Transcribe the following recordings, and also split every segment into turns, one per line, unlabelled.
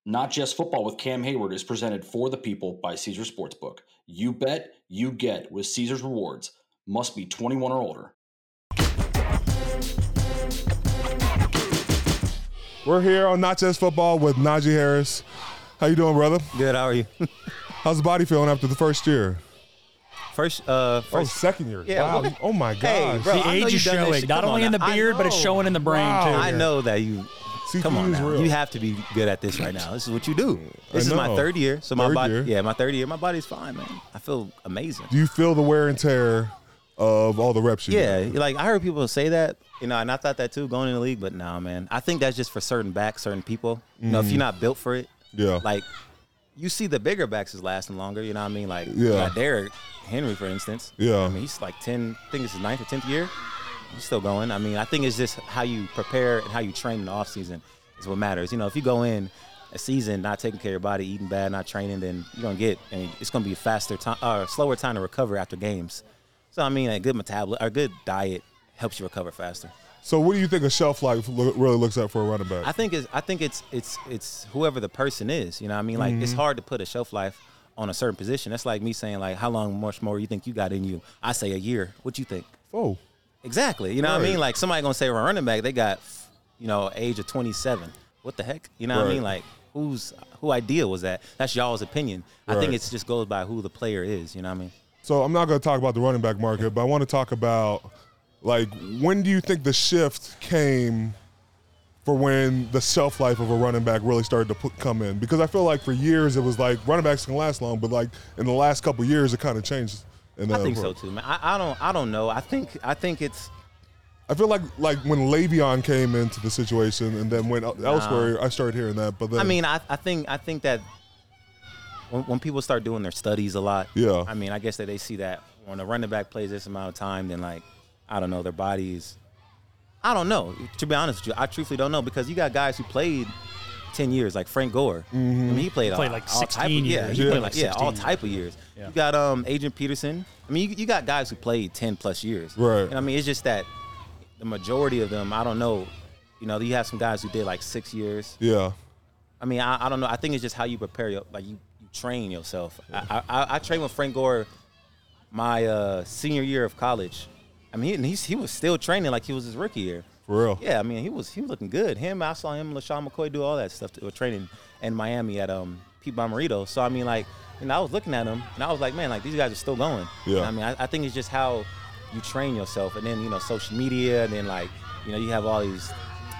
Not Just Football with Cam Hayward is presented for the people by Caesars Sportsbook. You bet, you get with Caesars Rewards. Must be 21 or older.
We're here on Not Just Football with Najee Harris. How you doing, brother?
Good. How are you?
How's the body feeling after the first year?
Second
year.
Yeah,
wow. Oh my gosh.
Hey, bro,
the age is showing, not only in the beard, but it's showing in the brain too.
I know that you.
CTE
Come on
is
now.
real.
You have to be good at this right now. This is what you do. This is my
know.
third year. So
Third
my body,
year.
my third year. My body's fine, man. I feel amazing.
Do you feel the wear and tear of all the reps you
Yeah,
get?
like I heard people say that, and I thought that too going in the league, but nah, man. I think that's just for certain backs, certain people. You know, if you're not built for it,
Yeah.
like you see the bigger backs is lasting longer. You know what I mean? Like
Yeah.
you got Derrick Henry, for instance.
Yeah.
I mean, he's like 10. I think it's his 9th or 10th year. He's still going. I mean, I think it's just how you prepare and how you train in the off season is what matters. You know, if you go in a season not taking care of your body, eating bad, not training, then you're gonna get, and it's gonna be a slower time to recover after games. So I mean, a good a good diet helps you recover faster.
So what do you think a shelf life really looks at for a running back?
I think it's whoever the person is. You know what I mean? Like it's hard to put a shelf life on a certain position. That's like me saying like, how long much more you think you got in you? I say a year. What you think?
Oh.
Exactly. You know what I
Right.
mean? Like somebody gonna say, well, running back, they got, age of 27. What the heck? You know what I
Right.
mean? Like who idea was that? That's y'all's opinion. I think
Right.
it just goes by who the player is. You know what I mean?
So I'm not going to talk about the running back market, but I want to talk about, like, when do you think the shift came for when the shelf life of a running back really started to come in? Because I feel like for years it was like running backs can last long, but like in the last couple of years it kind of changed.
I think so too, man. I don't know. I think it's.
I feel like when Le'Veon came into the situation and then went elsewhere, I started hearing that. But then
I mean, I think that when people start doing their studies a lot,
Yeah.
I mean, I guess that they see that when a running back plays this amount of time, then like, I don't know, their bodies. I don't know. To be honest with you, I truthfully don't know because you got guys who played 10 years, like Frank Gore. I mean, he played
Played
all,
like
all
16
type of,
years.
Yeah, he
Yeah.
played like
16
all type of years.
Yeah.
You got Adrian Peterson. I mean, you got guys who played 10 plus years.
Right.
And I mean, it's just that the majority of them, I don't know. You know, you have some guys who did like 6 years.
yeah.
I mean, I don't know. I think it's just how you prepare you train yourself. I trained with Frank Gore my senior year of college. I mean, he was still training like he was his rookie year.
For real.
Yeah, I mean, he was looking good. I saw him, LaShawn McCoy do all that stuff training in Miami at Pete Bommarito. So I mean, like, I was looking at him and I was like, man, like these guys are still going.
Yeah.
I mean, I think it's just how you train yourself, and then social media, and then like you have all these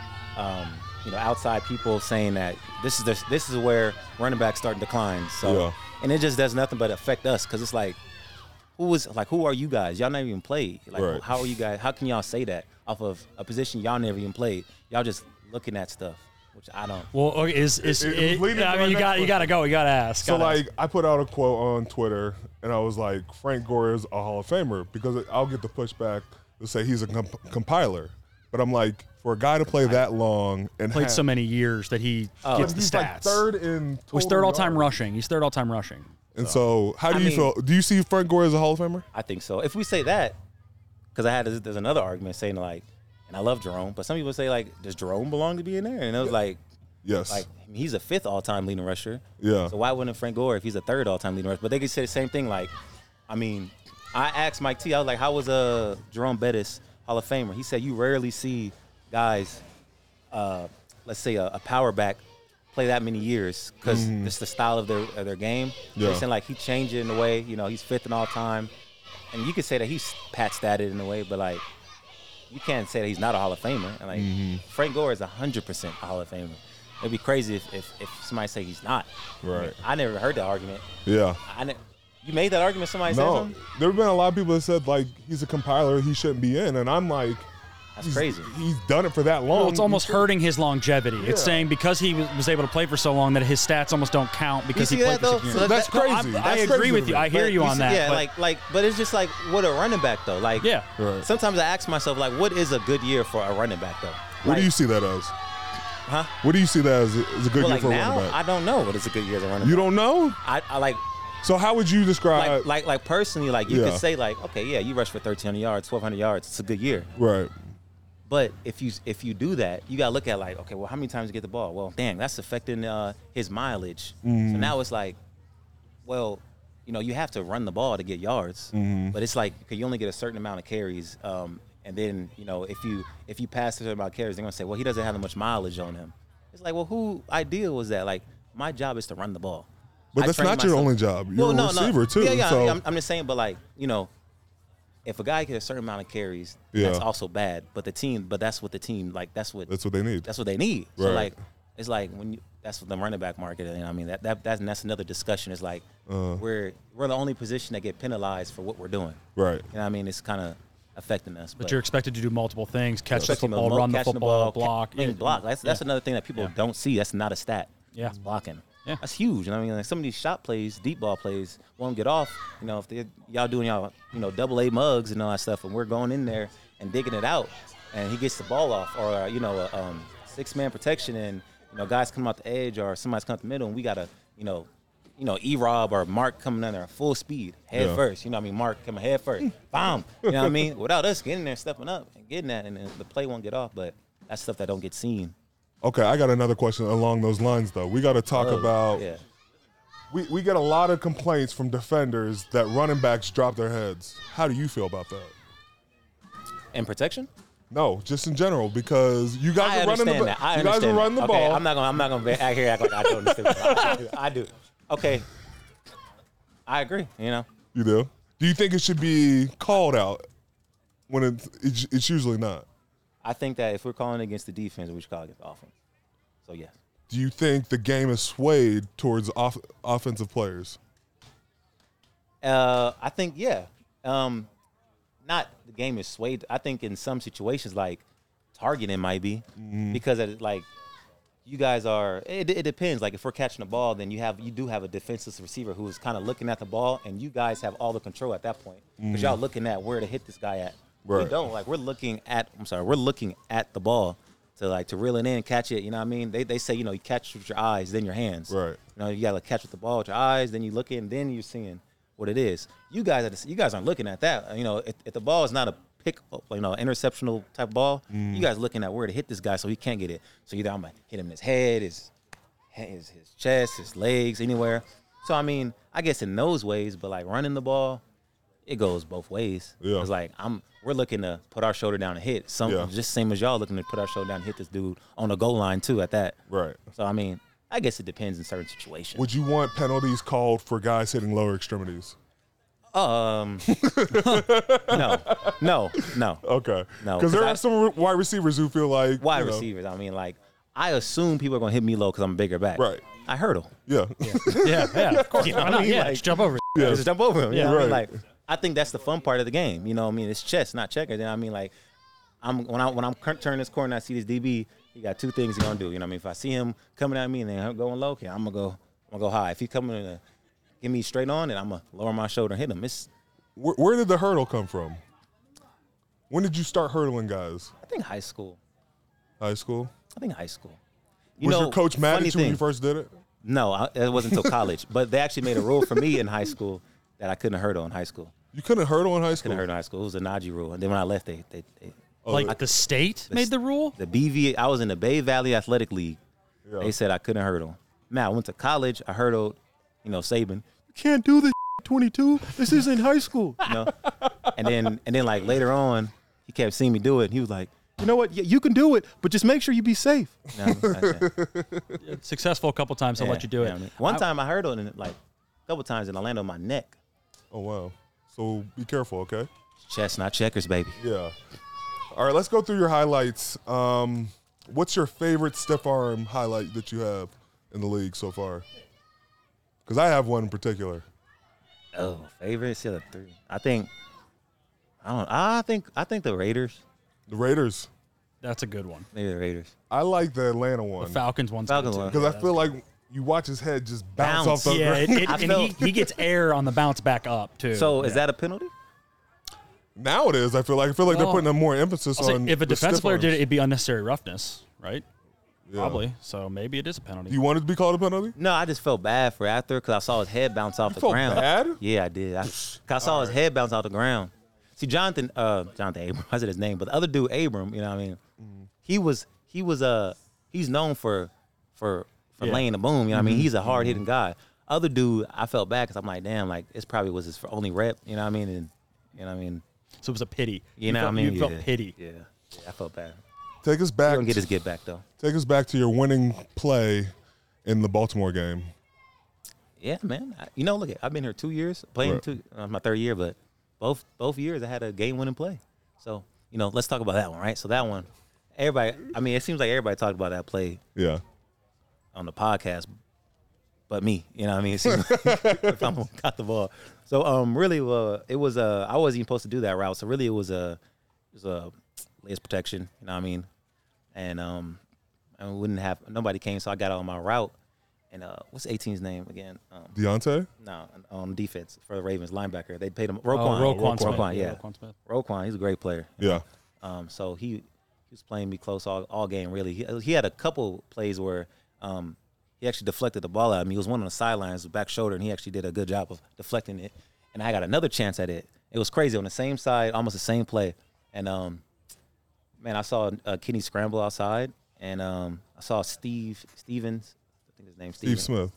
outside people saying that this is where running backs start to decline. So
Yeah.
and it just does nothing but affect us because it's like who are you guys? Y'all never even played. Like
Right.
how are you guys? How can y'all say that off of a position y'all never even played? Y'all just looking at stuff, which I don't.
Well, okay,
It was leading to
I
my
mean, you
next
got to go. You got to ask.
So,
gotta ask.
like, I put out a quote on Twitter, and I was like, Frank Gore is a Hall of Famer, because I'll get the pushback to say he's a compiler. But I'm like, for a guy to play that long and
played so many years that he gets the
he's
stats.
like third in total
He's third all-time
yards.
rushing. He's third all-time rushing.
And so, how do
I
you
mean-
feel? Do you see Frank Gore as a Hall of Famer?
I think so. If we say that, because there's another argument saying like, and I love Jerome, but some people say like, does Jerome belong to be in there? And it was like
Yes.
he's a 5th all-time leading rusher.
Yeah.
So why wouldn't Frank Gore if he's a 3rd all-time leading rusher? But they could say the same thing. Like, I mean, I asked Mike T. I was like, how was Jerome Bettis Hall of Famer? He said you rarely see guys, let's say a power back, play that many years because it's the style of their game.
Yeah.
They're saying like he changed it in a way. He's 5th in all time, and you could say that he's Pat statted in a way, but like you can't say that he's not a Hall of Famer. And like Frank Gore is 100% a Hall of Famer. It'd be crazy if somebody say he's not.
Right.
I never heard that argument.
Yeah.
You made that argument. Somebody said
No,
something.
there have been a lot of people that said, like, he's a compiler, he shouldn't be in. And I'm like,
That's crazy.
He's done it for that long.
Well, it's almost hurting his longevity. It's
Yeah.
saying because he was able to play for so long that his stats almost don't count because
You
he
see
played
that,
for
though?
6
So
years.
That's
No,
crazy.
I
That's
agree
crazy
with
to
you.
me.
I hear you on that.
Yeah,
but
but it's just like what a running back though. Like,
Yeah.
Right.
Sometimes I ask myself like, what is a good year for a running back though?
What do
Like,
you see that as?
Huh?
What do you see that as a good
Well,
year
like
for a
now,
running back?
I don't know what is a good year as a running
You
back.
don't know?
I like
So how would you describe?
like personally, like you
Yeah.
could say like, okay, yeah, you rushed for 1,300 yards, 1,200 yards. It's a good year.
Right.
But if you do that, you gotta look at like, okay, well, how many times you get the ball? Well, dang, that's affecting his mileage. So now it's like, well, you know, you have to run the ball to get yards, but it's like you only get a certain amount of carries. And then, you know, if you pass a certain amount of carries, they're gonna say, well, he doesn't have that much mileage on him. It's like, well, who idea was that? Like, my job is to run the ball.
But that's not your only job. You're a receiver too.
Yeah,
so.
I'm just saying, but like, you know, if a guy gets a certain amount of carries, that's also bad. But that's what the team, like, that's what they need. That's what they need. Right. So like, it's like that's what the running back market. And I mean, that's another discussion. Is like we're the only position that get penalized for what we're doing.
Right.
You know what I mean? It's kind of affecting us.
But you're expected to do multiple things: catch the football, run the football, block.
Block. That's another thing that people don't see. That's not a stat.
Yeah.
It's blocking.
Yeah.
That's huge. You know what I mean? Like some of these shot plays, deep ball plays, won't get off. You know, if y'all doing y'all, you know, AA mugs and all that stuff, and we're going in there and digging it out, and he gets the ball off, or you know, six-man protection, and you know, guys come out the edge, or somebody's come out the middle, and we gotta, you know, E-Rob or Mark coming in there at full speed, head first. You know what I mean? Mark coming head first, bam. You know what I mean? Without us getting there, stepping up, and getting that, and then the play won't get off. But that's stuff that don't get seen.
Okay, I got another question along those lines, though. We got to talk about we get a lot of complaints from defenders that running backs drop their heads. How do you feel about that?
In protection?
No, just in general, because you guys are running the ball. You guys are running the ball.
I'm not gonna act like I don't understand. I do. Okay, I agree. You know.
You do? Do you think it should be called out when it's usually not?
I think that if we're calling against the defense, we should call against the offense. So, yes.
Do you think the game is swayed towards offensive players?
I think, yeah. Not the game is swayed. I think in some situations, like targeting might be because of, like, you guys are. It depends. Like if we're catching the ball, then you do have a defensive receiver who is kind of looking at the ball, and you guys have all the control at that point because y'all looking at where to hit this guy at. Right. We don't. Like we're looking at the ball to reel it in, catch it. You know what I mean? They say, you know, you catch with your eyes, then your hands.
Right.
You know, you gotta catch with the ball with your eyes, then you look in, then you're seeing what it is. You guys aren't looking at that. You know, if the ball is not a pick, you know, interceptional type ball, you guys looking at where to hit this guy so he can't get it. So either I'm gonna hit him in his head, his chest, his legs, anywhere. So I mean, I guess in those ways, but like running the ball, it goes both ways.
Yeah.
It's like we're looking to put our shoulder down and hit just same as y'all looking to put our shoulder down and hit this dude on the goal line too at that.
Right.
So I mean, I guess it depends in certain situations.
Would you want penalties called for guys hitting lower extremities?
No.
Okay.
No.
Because there are some wide receivers who feel like
receivers. I mean, like I assume people are gonna hit me low because I'm a bigger back.
Right.
I hurdle.
Yeah.
Yeah. Of course.
You know what I mean?
Yeah. Just jump over.
Yeah.
Just jump over him.
Yeah.
You know what I mean?
Right.
Like I think that's the fun part of the game. You know what I mean? It's chess, not checker. Then I mean, like when I'm turning this corner and I see this DB, he got two things he's gonna do. You know what I mean? If I see him coming at me and then going low, okay, I'm gonna go high. If he coming to get me straight on, then I'm gonna lower my shoulder and hit him. It's
Where did the hurdle come from? When did you start hurdling guys?
I think high school.
High school?
I think high school.
Was your coach mad at you when you first did it?
No, it wasn't until college. But they actually made a rule for me in high school that I couldn't hurdle in high school.
You couldn't hurdle in high school?
Couldn't hurdle in high school. It was a Najee rule. And then when I left, they
Like the state made the rule?
The BV, I was in the Bay Valley Athletic League. Yeah. They said I couldn't hurdle. Now, I went to college. I hurdled, you know, Saban. You can't do this 22. This isn't high school. You know? And then like later on, he kept seeing me do it. And he was like, you know what? You can do it, but just make sure you be safe.
Successful a couple times. I'll let you do it.
I mean, one time I hurdled and like a couple times and I landed on my neck.
Oh, wow. So be careful, okay?
Chess, not checkers, baby.
Yeah. All right, let's go through your highlights. What's your favorite stiff arm highlight that you have in the league so far? Because I have one in particular.
Oh, favorite? See the three. I think the Raiders.
The Raiders.
That's a good one.
Maybe the Raiders.
I like the Atlanta one.
The Falcons one.
Because I feel like you watch his head just bounce off the ground.
And he gets air on the bounce back up too.
So is that a penalty?
Now it is. I feel like they're putting a more emphasis on.
If a defensive player
arms.
did it, it'd be unnecessary roughness, right?
Yeah.
Probably. So maybe it is a penalty.
Do you want it to be called a penalty?
No, I just felt bad for after because I saw his head bounce off the
felt
ground.
Bad?
Yeah, I did. I saw his head bounce off the ground. See, Jonathan Abram, I said his name, but the other dude, Abram, you know what I mean? he's known for laying the boom. You know what I mean? He's a hard hitting guy. Other dude, I felt bad because I'm like, damn, like this probably was his only rep. You know what I mean? And you know what I mean?
So it was a pity.
You know what I mean?
You felt pity.
Yeah, I felt bad.
Take us back.
He don't get his get back though.
Take us back to your winning play in the Baltimore game.
Yeah, man. Look, I've been here 2 years playing. My third year, but both years I had a game-winning play. So let's talk about that one, right? So that one, everybody. I mean, it seems like everybody talked about that play.
Yeah.
On the podcast, but me. You know what I mean? It seems like if I got the ball. So really, it was I wasn't even supposed to do that route. So really, it was a lace protection. You know what I mean? And I wouldn't have nobody came, so I got on my route. And what's 18's name again?
Deontay?
No, on defense for the Ravens, linebacker. They paid him
Roquan Smith.
Roquan Smith. Roquan, he's a great player.
Yeah.
So he was playing me close all game. Really, he had a couple plays where he actually deflected the ball out of me. He was one on the sidelines, back shoulder, and he actually did a good job of deflecting it. And I got another chance at it. It was crazy on the same side, almost the same play. And man, I saw Kenny scramble outside, and I saw Stevens. I think his name's
Steve Smith.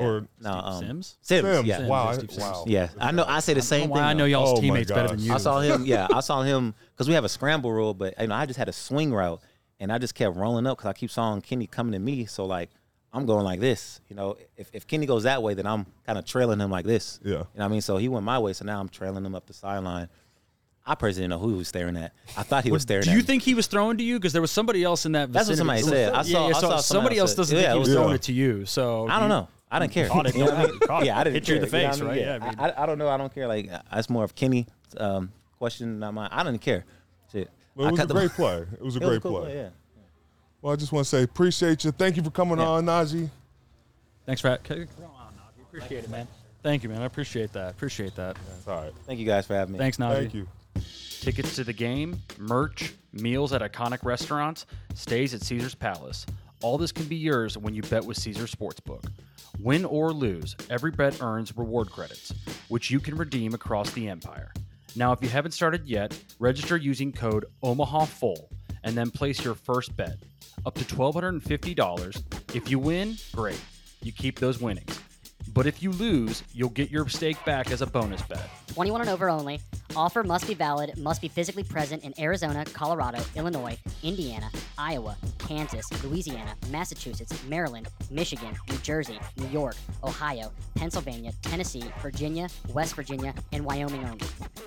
Sims?
Sims, yeah.
Wow.
Yeah, I know. I say the same thing.
I know y'all's teammates better than you.
I saw him. Yeah, I saw him because we have a scramble rule, but I just had a swing route, and I just kept rolling up because I keep seeing Kenny coming to me. So like, I'm going like this. If Kenny goes that way, then I'm kind of trailing him like this.
Yeah.
You know what I mean? So he went my way, so now I'm trailing him up the sideline. I personally didn't know who he was staring at. I thought he was staring at me.
Do you think he was throwing to you? Because there was somebody else in that vicinity.
That's what somebody said. I saw
somebody else doesn't think he was throwing it to you. So
I don't know. I didn't care.
Caught it.
Yeah, I didn't
hit
care.
you in the face, right?
Yeah, I don't know. I don't care. Like, that's more of Kenny question, not mine. I didn't care. Shit.
Well, it was a great play. It was a great play.
Yeah.
Well, I just want to say appreciate you. Thank you for coming on, Najee.
Thanks for coming on, Najee. Appreciate it, man. Thank you, man. I appreciate that.
That's all right.
Thank you guys for having me.
Thanks, Najee.
Thank you.
Tickets to the game, merch, meals at iconic restaurants, stays at Caesars Palace. All this can be yours when you bet with Caesars Sportsbook. Win or lose, every bet earns reward credits, which you can redeem across the empire. Now, if you haven't started yet, register using code OMAHAFULL and then place your first bet. Up to $1,250. If you win, great. You keep those winnings. But if you lose, you'll get your stake back as a bonus bet.
21 and over only. Offer must be valid, must be physically present in Arizona, Colorado, Illinois, Indiana, Iowa, Kansas, Louisiana, Massachusetts, Maryland, Michigan, New Jersey, New York, Ohio, Pennsylvania, Tennessee, Virginia, West Virginia, and Wyoming only.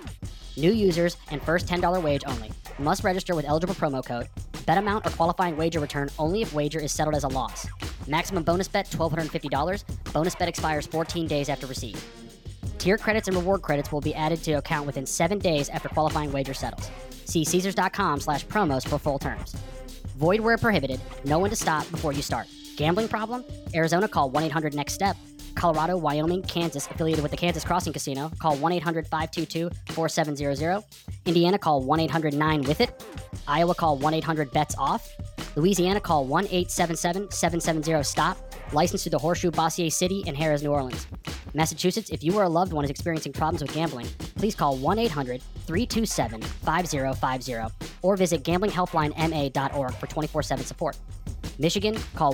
New users and first $10 wage only. Must register with eligible promo code. Bet amount or qualifying wager return only if wager is settled as a loss. Maximum bonus bet $1,250. Bonus bet expires 14 days after receipt. Tier credits and reward credits will be added to account within 7 days after qualifying wager settles. See Caesars.com/promos for full terms. Void where prohibited. Know when to stop before you start. Gambling problem? Arizona, call 1-800-NEXT-STEP. Colorado, Wyoming, Kansas, affiliated with the Kansas Crossing Casino, call 1-800-522-4700. Indiana, call 1-800-9-WITH-IT. Iowa, call 1-800-BETS-OFF. Louisiana, call 1-877-770-STOP. Licensed to the Horseshoe, Bossier City, and Harrah's, New Orleans. Massachusetts, if you or a loved one is experiencing problems with gambling, please call 1-800-327-5050 or visit gamblinghelplinema.org for 24/7 support. Michigan, call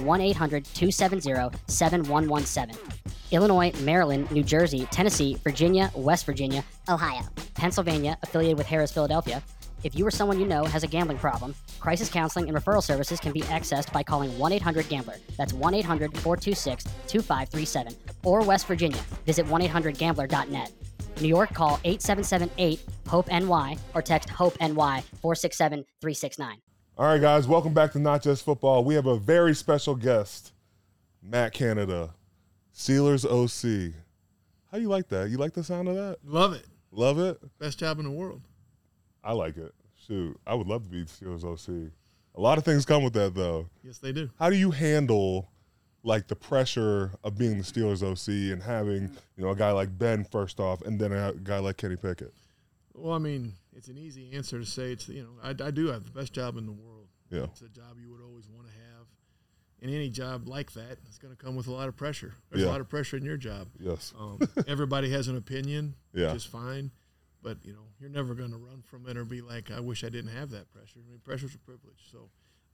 1-800-270-7117. Illinois, Maryland, New Jersey, Tennessee, Virginia, West Virginia, Ohio, Pennsylvania, affiliated with Harrah's, Philadelphia. If you or someone you know has a gambling problem, crisis counseling and referral services can be accessed by calling 1-800-GAMBLER. That's 1-800-426-2537. Or West Virginia, visit 1-800-GAMBLER.net. New York, call 877-8-HOPE-NY or text HOPE-NY 467-369.
All right, guys, welcome back to Not Just Football. We have a very special guest, Matt Canada, Steelers OC. How you like that? You like the sound of that?
Love it.
Love it?
Best job in the world.
I like it. Shoot, I would love to be Steelers OC. A lot of things come with that, though.
Yes, they do.
How do you handle, like, the pressure of being the Steelers OC and having, a guy like Ben first off and then a guy like Kenny Pickett?
Well, I mean, it's an easy answer to say. I do have the best job in the world.
Yeah.
It's a job you would always want to have. And any job like that, it's going to come with a lot of pressure. There's a lot of pressure in your job.
Yes.
Everybody has an opinion,
yeah,
which is fine. But, you're never going to run from it or be like, I wish I didn't have that pressure. I mean, pressure's a privilege. So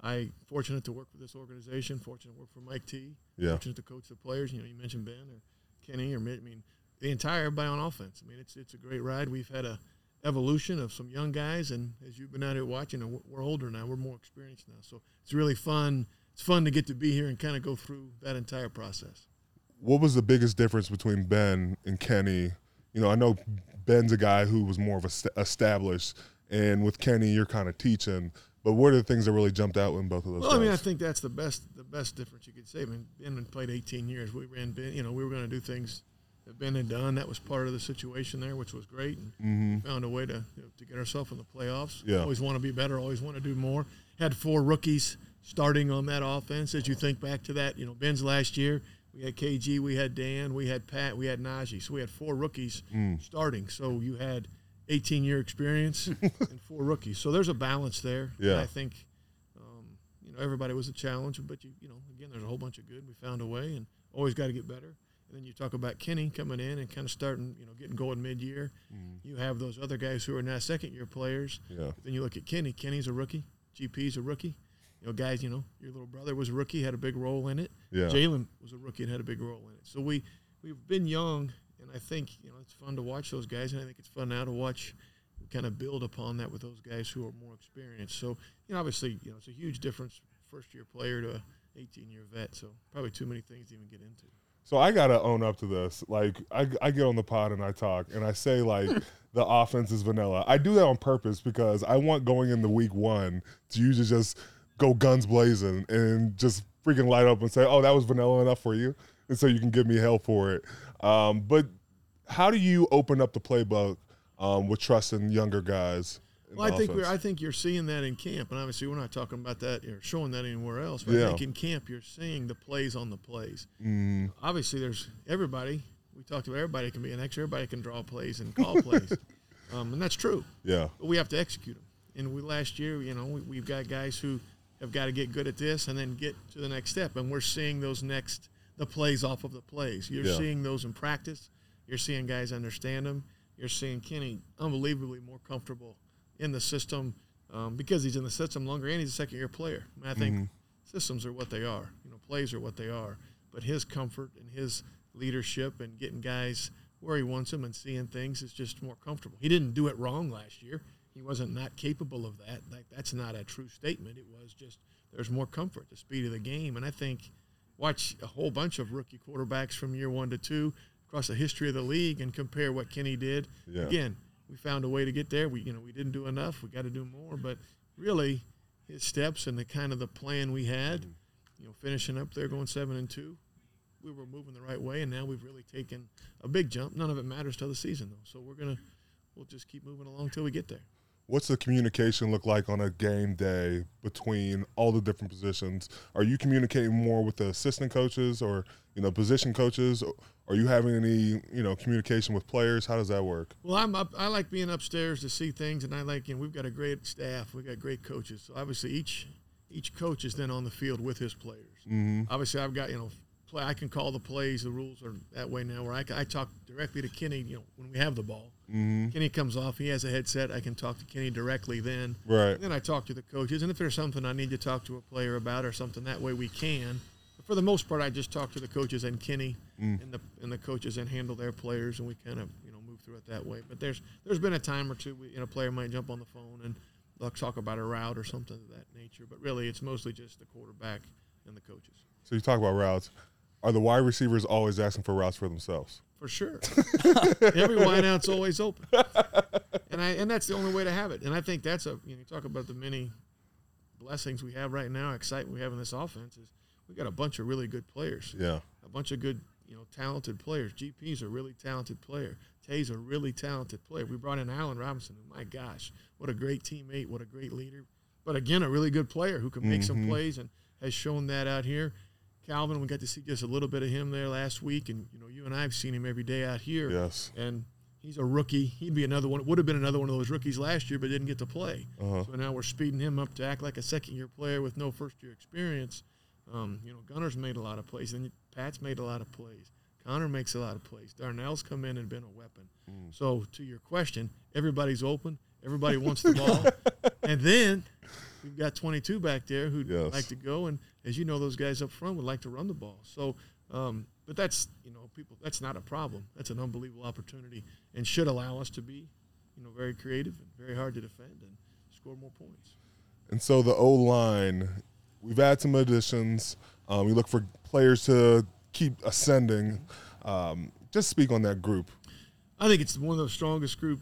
I fortunate to work with this organization, fortunate to work for Mike T, fortunate to coach the players. You mentioned Ben or Kenny or Mitt. I mean, the entire everybody on offense. I mean, it's a great ride. We've had a evolution of some young guys, and as you've been out here watching, we're older now. We're more experienced now. So it's really fun. It's fun to get to be here and kind of go through that entire process.
What was the biggest difference between Ben and Kenny? I know Ben's a guy who was more of established, and with Kenny, you're kind of teaching. But what are the things that really jumped out in both of those guys?
I mean, I think that's the best difference you could say. I mean, Ben played 18 years. We ran Ben. We were going to do things that Ben had done. That was part of the situation there, which was great. And we found a way to get ourselves in the playoffs.
Yeah.
Always want to be better. Always want to do more. Had 4 rookies starting on that offense. As you think back to that, Ben's last year, we had KG, we had Dan, we had Pat, we had Najee. So we had 4 rookies starting. So you had 18-year experience and 4 rookies. So there's a balance there.
Yeah.
And I think, everybody was a challenge, but again, there's a whole bunch of good. We found a way, and always got to get better. And then you talk about Kenny coming in and kind of starting, getting going mid-year. You have those other guys who are now second-year players.
Yeah.
Then you look at Kenny. Kenny's a rookie. GP's a rookie. Guys, your little brother was a rookie, had a big role in it.
Yeah.
Jalen was a rookie and had a big role in it. So we've been young, and I think, it's fun to watch those guys, and I think it's fun now to watch kind of build upon that with those guys who are more experienced. So, obviously, it's a huge difference, first-year player to a 18-year vet, so probably too many things to even get into.
So I got to own up to this. Like, I get on the pod and I talk, and I say, like, the offense is vanilla. I do that on purpose because I want going into week 1 to usually just go guns blazing and just freaking light up and say, oh, that was vanilla enough for you? And so you can give me hell for it. But how do you open up the playbook with trusting younger guys?
Well, I think you're seeing that in camp, and obviously we're not talking about that or showing that anywhere else. But I think in camp you're seeing the plays on the plays. Obviously, there's everybody. We talked about everybody can be an extra. Everybody can draw plays and call plays, and that's true.
Yeah.
But we have to execute them. And last year, we've got guys who have got to get good at this and then get to the next step, and we're seeing the plays off of the plays. You're seeing those in practice. You're seeing guys understand them. You're seeing Kenny unbelievably more comfortable in the system because he's in the system longer and he's a second-year player. I mean, I think systems are what they are. Plays are what they are. But his comfort and his leadership and getting guys where he wants them and seeing things is just more comfortable. He didn't do it wrong last year. He wasn't not capable of that. That's not a true statement. It was just there's more comfort, the speed of the game. And I think watch a whole bunch of rookie quarterbacks from year 1 to 2 across the history of the league and compare what Kenny did.
Yeah.
Again, we found a way to get there. We didn't do enough. We got to do more. But really, his steps and the kind of the plan we had, finishing up there going 7-2, we were moving the right way, and now we've really taken a big jump. None of it matters till the season, though. So we'll just keep moving along till we get there.
What's the communication look like on a game day between all the different positions? Are you communicating more with the assistant coaches or, position coaches? Are you having any, communication with players? How does that work?
Well, I like being upstairs to see things, and I like, we've got a great staff. We've got great coaches. So obviously each coach is then on the field with his players. Obviously I've got, I can call the plays. The rules are that way now where I talk directly to Kenny, when we have the ball. Kenny comes off. He has a headset. I can talk to Kenny directly then.
Right.
And then I talk to the coaches. And if there's something I need to talk to a player about or something, that way we can. But for the most part, I just talk to the coaches and Kenny and the coaches and handle their players, and we kind of, move through it that way. But there's been a time or two, a player might jump on the phone and they'll talk about a route or something of that nature. But really, it's mostly just the quarterback and the coaches.
So you talk about routes. Are the wide receivers always asking for routes for themselves?
For sure. Every wideout's always open. And that's the only way to have it. And I think that's you talk about the many blessings we have right now, excitement we have in this offense is we've got a bunch of really good players.
Yeah.
A bunch of good, talented players. GP's a really talented player. Tay's a really talented player. We brought in Allen Robinson, who, my gosh, what a great teammate, what a great leader. But again, a really good player who can make some plays and has shown that out here. Calvin, we got to see just a little bit of him there last week, and you and I have seen him every day out here.
Yes.
And he's a rookie. He'd be another one. Would have been another one of those rookies last year, but didn't get to play. So now we're speeding him up to act like a second-year player with no first-year experience. Gunner's made a lot of plays, and Pat's made a lot of plays. Connor makes a lot of plays. Darnell's come in and been a weapon. So to your question, everybody's open. Everybody wants the ball. And then we've got 22 back there who'd
Yes.
like to go, and as you know, those guys up front would like to run the ball. So, but that's that's not a problem. That's an unbelievable opportunity, and should allow us to be, very creative and very hard to defend and score more points.
And so the O-line, we've had some additions. We look for players to keep ascending. Just speak on that group.
I think it's one of the strongest group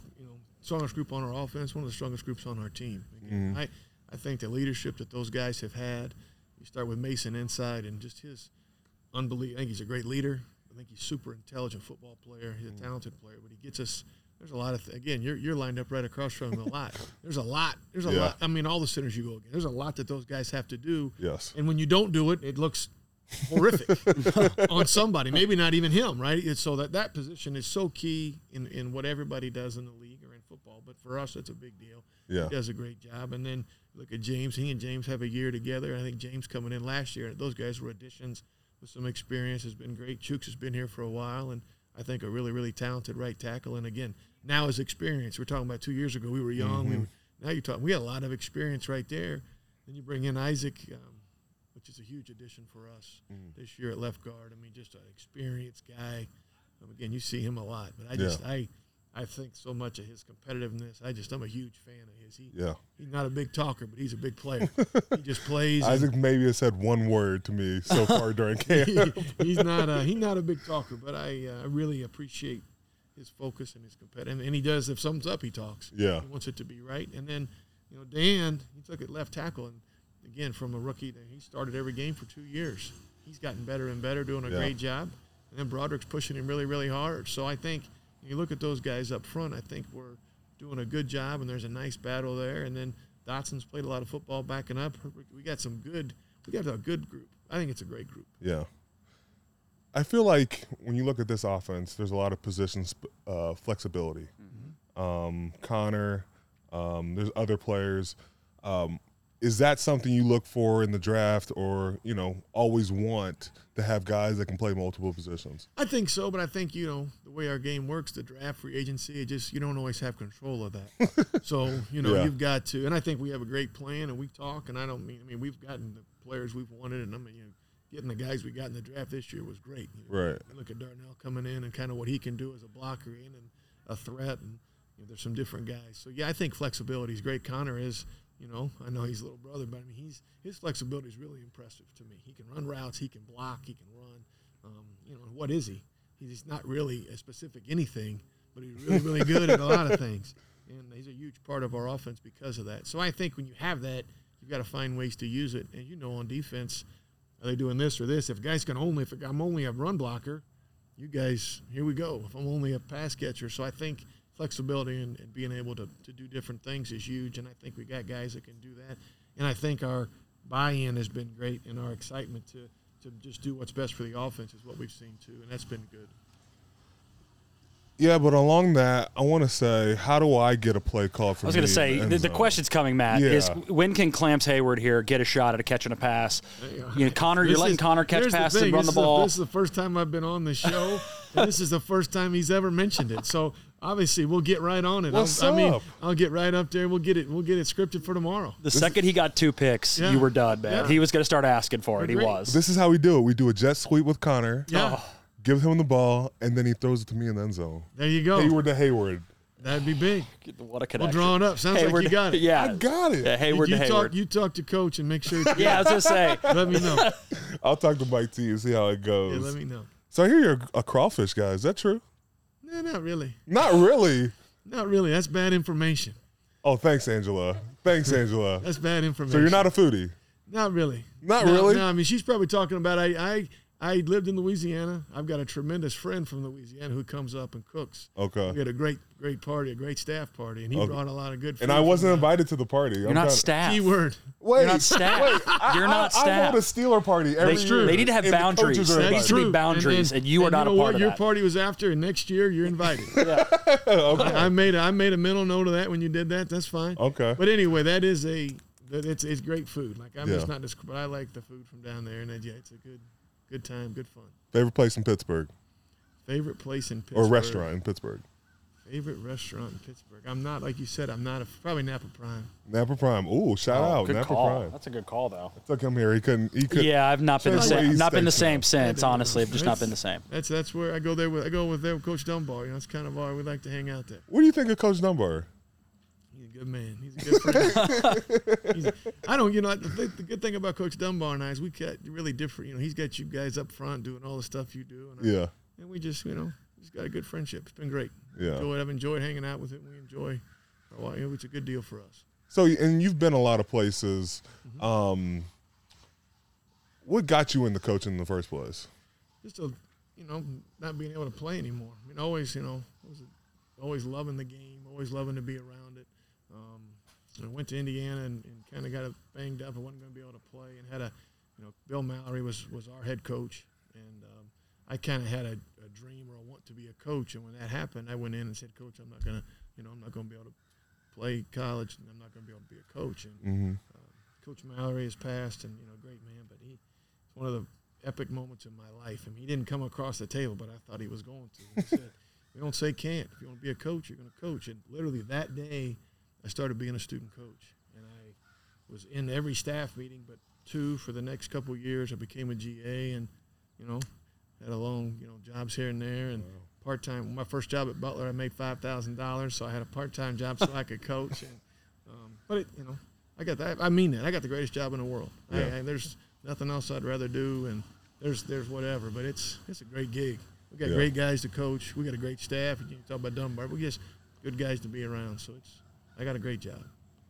on our offense, one of the strongest groups on our team. Again, I think the leadership that those guys have had, you start with Mason inside and just his unbelievable. I think he's a great leader. I think he's a super intelligent football player. He's a talented player, but he gets us. There's a lot of again. You're lined up right across from him a lot. There's a lot. There's a lot. I mean, all the centers you go against. There's a lot that those guys have to do.
Yes.
And when you don't do it, it looks horrific on somebody. Maybe not even him, right? It's so that position is so key in what everybody does in the league or in football. But for us, it's a big deal.
Yeah.
He does a great job. And then look at James. He and James have a year together. I think James coming in last year. Those guys were additions with some experience. Has been great. Chooks has been here for a while, and I think a really, really talented right tackle. And again, now his experience. We're talking about 2 years ago. We were young. Now you're talking. We got a lot of experience right there. Then you bring in Isaac, which is a huge addition for us this year at left guard. I mean, just an experienced guy. Again, you see him a lot, but I think so much of his competitiveness. I'm a huge fan of his. He's not a big talker, but he's a big player. He just plays.
Isaac maybe has said one word to me so far during camp.
He's not a big talker, but I really appreciate his focus and his competitive. And he does, if something's up, he talks.
Yeah.
He wants it to be right. And then, Dan, he took it left tackle, and again, from a rookie, he started every game for 2 years. He's gotten better and better, doing a great job. And then Broderick's pushing him really, really hard. So I think when you look at those guys up front, I think we're doing a good job, and there's a nice battle there. And then Dotson's played a lot of football backing up. We got a good group. I think it's a great group.
Yeah. I feel like when you look at this offense, there's a lot of position flexibility. Connor, there's other players. Is that something you look for in the draft, or always want to have guys that can play multiple positions?
I think so, but I think the way our game works, the draft, free agency, you don't always have control of that. So you've got to, and I think we have a great plan, and we talk, and I mean we've gotten the players we've wanted, and getting the guys we got in the draft this year was great.
Right.
Look at Darnell coming in and kind of what he can do as a blocker and a threat, and there's some different guys. So I think flexibility is great. Connor is. I know he's a little brother, but I mean, his flexibility is really impressive to me. He can run routes, he can block, he can run. What is he? He's not really a specific anything, but he's really, really good at a lot of things. And he's a huge part of our offense because of that. So I think when you have that, you've got to find ways to use it. And on defense, are they doing this or this? If I'm only a run blocker, you guys, here we go. If I'm only a pass catcher. So I think flexibility and being able to do different things is huge, and I think we got guys that can do that. And I think our buy-in has been great, and our excitement to just do what's best for the offense is what we've seen too, and that's been good.
Yeah, but along that, I want to say, how do I get a play called for me?
I was going to say, the question's coming, Matt, is when can Clamps Hayward here get a shot at catching a pass? Connor, you're letting Connor catch passes and run the ball.
This is the first time I've been on the show, and this is the first time he's ever mentioned it. So obviously, we'll get right on it. I'll get right up there. We'll get it scripted for tomorrow.
The second he got 2 picks, you were done, man.
Yeah.
He was going to start asking for it. He was.
This is how we do it. We do a jet sweep with Connor.
Yeah.
Give him the ball, and then he throws it to me in the end zone.
There you go.
Hayward to Hayward.
That'd be big.
What a connection.
We'll draw it up. Sounds
Hayward,
like you got it.
Yeah.
I got it.
Yeah, Hayward to Hayward.
You talk to Coach and make sure.
Yeah, I was going to say.
Let me know.
I'll talk to Mike T and see how it goes.
Yeah, let me know.
So I hear you're a crawfish guy. Is that true?
No, not really.
Not really.
Not really. That's bad information.
Oh, thanks, Angela. Thanks, Angela.
That's bad information.
So you're not a foodie?
Not really.
Not really?
No, I mean, she's probably talking about I lived in Louisiana. I've got a tremendous friend from Louisiana who comes up and cooks.
Okay.
We had a great party, a great staff party, and he brought a lot of good food.
And I wasn't invited to the party.
You're not staff.
Keyword.
Wait,
You're not staff. You're not staff.
I hold a Steeler party every year.
They need to have
and the
boundaries.
coaches are
There
invited.
needs to be boundaries, and you are not a part of
your
that.
party was after, and next year you're invited.
Okay.
I made a mental note of that when you did that. That's fine.
Okay.
But anyway, it's great food. Like I'm just not, but I like the food from down there, and it's a good time, good fun.
Favorite place in Pittsburgh?
Favorite place in Pittsburgh?
Or restaurant in Pittsburgh?
Favorite restaurant in Pittsburgh? I'm not, like you said, probably Napa Prime.
Napa Prime. Ooh, shout out
Good
Napa
call.
Prime.
That's a good call, though.
Took him here. He couldn't.
Yeah, I've not been the
Especially
same.
East
Not been the
Station.
same since. Honestly, I've just not been the same.
That's where I go there with Coach Dunbar. That's kind of why we like to hang out there.
What do you think of Coach Dunbar?
He's a good man. He's a good friend. The good thing about Coach Dunbar and I is we got really different. He's got you guys up front doing all the stuff you do. And we just, just got a good friendship. It's been great.
Yeah.
I've enjoyed hanging out with him. We enjoy. It's a good deal for us.
So, and you've been a lot of places. What got you into coaching in the first place?
Just not being able to play anymore. I mean, always loving the game, always loving to be around it. I went to Indiana and kind of got it banged up. I wasn't going to be able to play, and had Bill Mallory was our head coach, and I kind of had a dream or a want to be a coach. And when that happened, I went in and said, Coach, I'm not going to be able to play college, and I'm not going to be able to be a coach. And Coach Mallory has passed, and great man, but he's one of the epic moments in my life. I mean, he didn't come across the table, but I thought he was going to. He said, "We don't say can't. If you want to be a coach, you're going to coach." And literally that day, I started being a student coach, and I was in every staff meeting, but 2 for the next couple of years. I became a GA, and had a long jobs here and there, and part-time. My first job at Butler, I made $5,000, so I had a part-time job so I could coach. And but I got that. I mean that. I got the greatest job in the world.
Yeah.
There's nothing else I'd rather do, and there's whatever. But it's a great gig. We got
Yeah.
great guys to coach. We got a great staff. You can talk about Dunbar. We just good guys to be around. So I got a great job.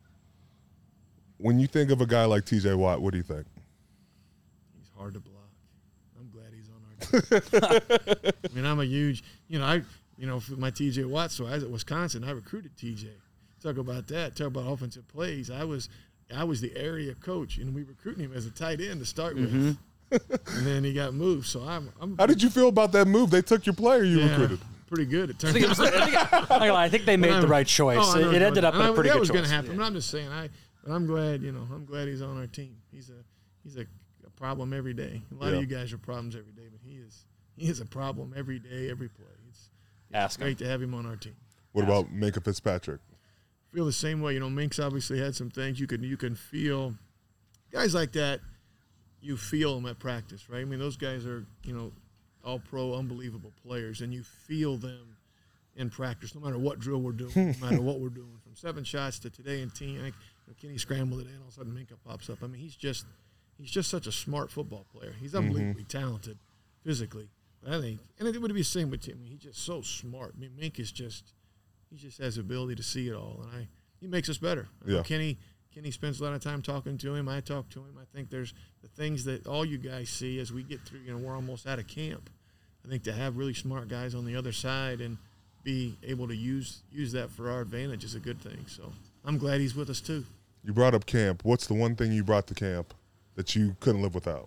When you think of a guy like T.J. Watt, what do you think?
He's hard to block. I'm glad he's on our team. I mean, I'm a huge, for my T.J. Watt, so I was at Wisconsin, I recruited T.J. Talk about that. Talk about offensive plays. I was the area coach, and we recruited him as a tight end to start with. And then he got moved. So I'm
How did you feel about that move? They took your player you recruited.
Pretty good. It turned out.
I think they made the right choice. It ended up a pretty good choice.
That was going to happen. But I'm just saying, but I'm glad, I'm glad he's on our team. He's a problem every day. A lot of you guys are problems every day, but he is a problem every day, every play. It's great to have him on our team.
What about Minkah Fitzpatrick?
Feel the same way. Mink's obviously had some things you can feel. Guys like that, you feel them at practice, right? I mean, those guys are, all pro, unbelievable players, and you feel them in practice, no matter what drill we're doing, no matter what we're doing. From 7 shots to today in team, I think Kenny scrambled it in, all of a sudden Minkah pops up. I mean, he's just such a smart football player. He's unbelievably talented physically. But I think, and it would be the same with Tim. He's just so smart. I mean, Mink is he just has the ability to see it all, and he makes us better.
Yeah.
Kenny spends a lot of time talking to him. I talk to him. I think there's the things that all you guys see as we get through. We're almost out of camp. I think to have really smart guys on the other side and be able to use that for our advantage is a good thing. So I'm glad he's with us too.
You brought up camp. What's the one thing you brought to camp that you couldn't live without?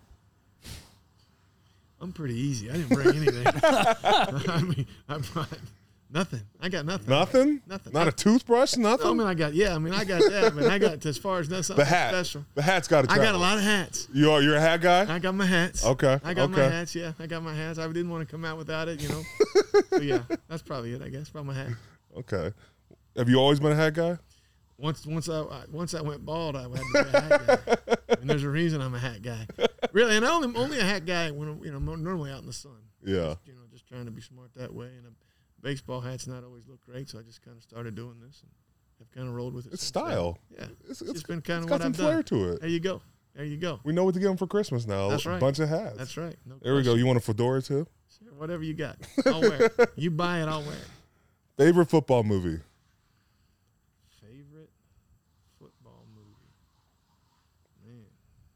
I'm pretty easy. I didn't bring anything. I brought nothing. I got nothing.
Nothing?
Nothing.
Not a toothbrush? Nothing?
I got that. I got as far as that's something
the hat.
special.
The hat's got to travel.
I got a lot of hats.
You're a hat guy?
I got my hats.
Okay.
I got my hats, yeah. I got my hats. I didn't want to come out without it, So, yeah, that's probably it, I guess. Probably my hat.
Okay. Have you always been a hat guy?
Once I went bald, I had to be a hat guy. And there's a reason I'm a hat guy. Really, and I'm only a hat guy when normally out in the sun.
Yeah.
Just trying to be smart that way. And a baseball hat's not always look great, so I just kind of started doing this and have kind of rolled with it.
It's style.
Yeah.
It's
been kind of
what I've done. It's got some flair to it.
There you go.
We know what to give them for Christmas now.
That's right.
A bunch of hats.
That's right. No
there we go. You want a fedora too?
Sure, whatever you got. I'll wear it. You buy it, I'll wear it.
Favorite football movie?
Favorite football movie? Man.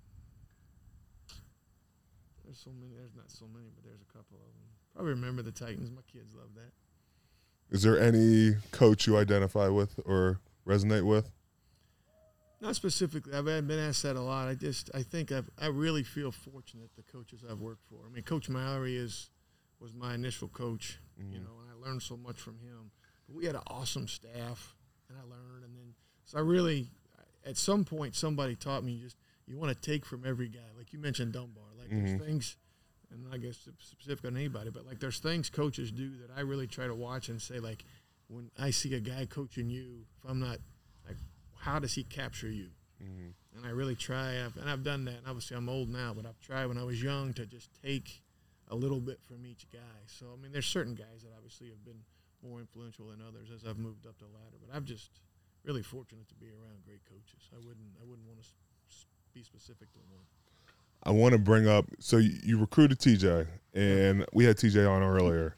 There's so many. There's not so many, but there's a couple of them. Probably Remember the Titans. My kids love that.
Is there any coach you identify with or resonate with?
Not specifically. I've been asked that a lot. I think I really feel fortunate the coaches I've worked for. I mean, Coach Mallory was my initial coach, and I learned so much from him. But we had an awesome staff, and I learned. And then, so I really, at some point, somebody taught me you want to take from every guy. Like you mentioned Dunbar. Like there's things, and I guess specific on anybody, but like there's things coaches do that I really try to watch and say, like, when I see a guy coaching you, if I'm not like, how does he capture you? Mm-hmm. And I really try, and I've done that. And obviously, I'm old now, but I've tried when I was young to just take a little bit from each guy. So, I mean, there's certain guys that obviously have been more influential than others as I've moved up the ladder. But I'm just really fortunate to be around great coaches. I wouldn't want to be specific to one.
I want to bring up, so you recruited TJ, and we had TJ on earlier.